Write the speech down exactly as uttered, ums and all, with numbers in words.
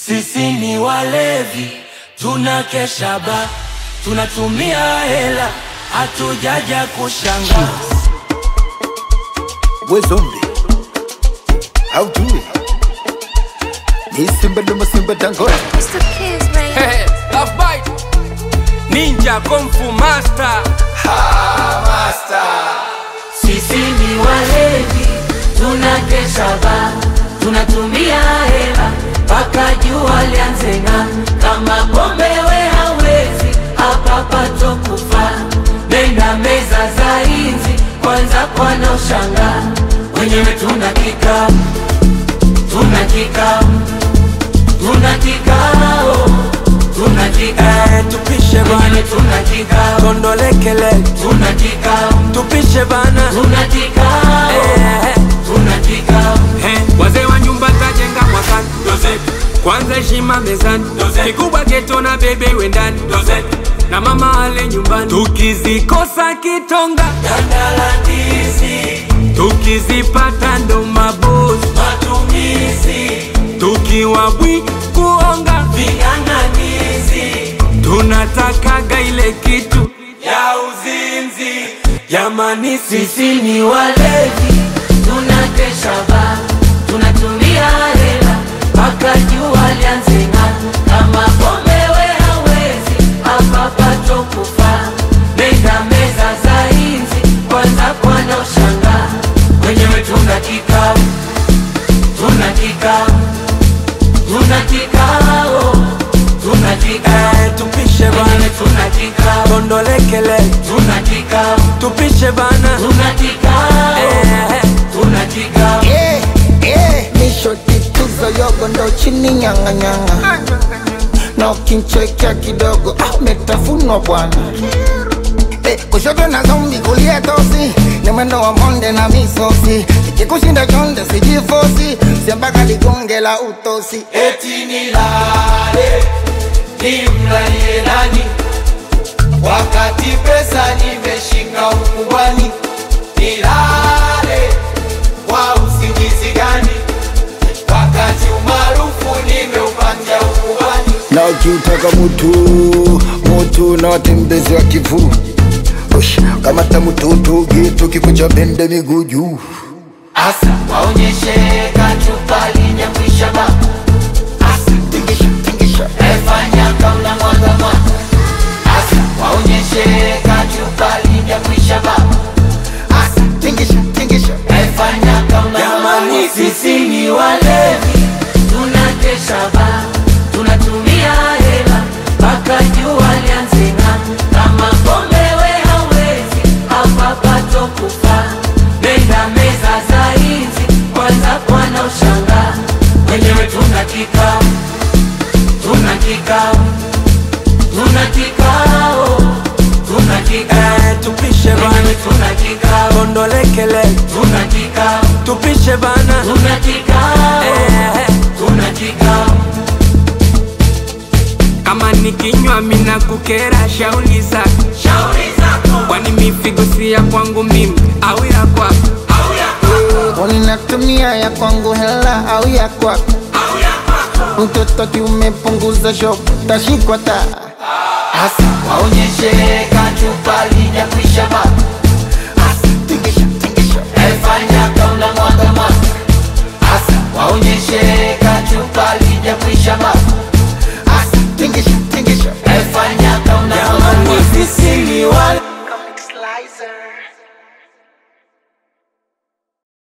Sisi ni walevi, tunakesha ba, tunatumia hela, hatujaja kushanga. We zombie, how do it? Ni simba luma simba dangote. Mister Kiss, man. Hey, love bite. Ninja Kung Fu Master. Ha, master. Sisi ni walevi, tunakesha ba, tunatumia hela, paka jua lianze ng'aa. Kama pombe we hawezi, hapa pato kufa. Nenda meza za inzi, kwanza kwana ushanga. Wenyewe tunakika, tunakika, tunakika, oh. Tunakika, eh, tupishe bana, tunakika, kondolekele, tunakika, tupishe bana, tunakika, eh, tunakika. eh, wazee wa nyumba tajenga mwakani, kwanza heshima mezani, kikubwa geto na bebe wendani, na mama ale nyumbani. Tukizikosa kitonga Dandala ndizi, tukizipata ndo mabozi, matumizi, tukiwa bwi kuonga ving'ang'anizi, tunatakaga ile kitu ya uzinzi. jamani. Sisi Sisi ni walevi, tunakesha ba, tunatumia hela, paka jua lianze ng'aa. Kama pombe we hawezi, hapa pato kufa. Nenda meza za inzi, kwanza kwana ushanga. Wenyewe tunakika, tunakika, tunakika, oh. Tunakika, eh, tupishe wenyewe bana, tunakika, kondolekele, tunakika, tupishe bana, tunakika, eh, tunakika. Yeah, yeah. Nisho tituzo yogo ndo chini nyanga nyanga. Na ukinchekea kidogo, ah, metafunwa bwana. Eh, kushoto na zombi kulia tosi, ni mwendo wa monde na misosi. Ikikushinda chonde sijifosi, siambaka ligonge la utosi. Eti nilale, nimlalie nani, wakati pesa nimeshika ukubwani. Nilale, kwa usingizi gani, wakati umaarufu nimeupatia ukubwani. Na ukiutaka mutu, mutu na watembezi wa kivu. Ush, kamata mututu gitu kikucha bende miguu juu. Asa, waonyeshe kachupa linyakwisha ba. Asa, Tingisha, tingisha. efanya kaula mwaga mwaga. Asa, waonyeshe kachupa linyakwisha ba. Asa, tingisha, tingisha. Efanya kaula Jamani, sisi ni walevi, tunakesha ba, tunatumia hela, paka jua lianze ng'aa. Kama pombe we hawezi, hapa pato kufa. Nenda meza za inzi, kwanza kwana ushanga. Wenyewe tunakika, tunakika, tunakika, oh. Tunakika, eh, tupishe wenyewe bana, tunakika, kondolekele, tunakika, tupishe bana, tunakika, eh, tunakika. kama nikinywa mina kukera shauli zako, Shauri zako, kwani mifigo si ya kwangu mimi au ya kwako? au ya kwako, Uninatumia ya kwangu hela au ya kwako? au ya kwako. Mtoto kiumepunguza shop, tashikwa ta. Asa, waonyeshe kachupa linyakwisha ba. Asa, Tingisha, tingisha. efanya kaula mwaga mwaga. Asa, waonyeshe kachupa linyakwisha ba.